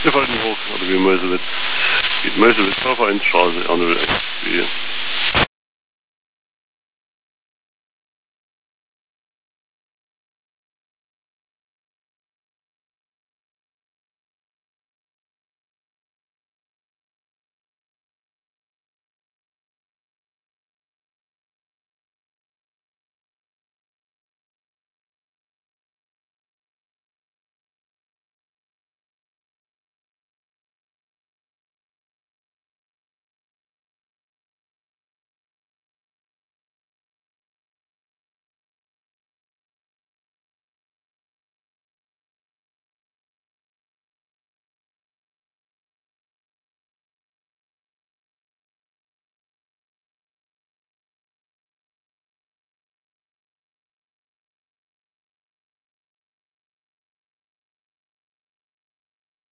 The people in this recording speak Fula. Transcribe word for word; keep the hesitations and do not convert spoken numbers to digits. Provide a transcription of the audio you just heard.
Wir fallen hoch, oder wie Meuselwitz. Geht Meuselwitz auf eine Straße, Arne will echt wie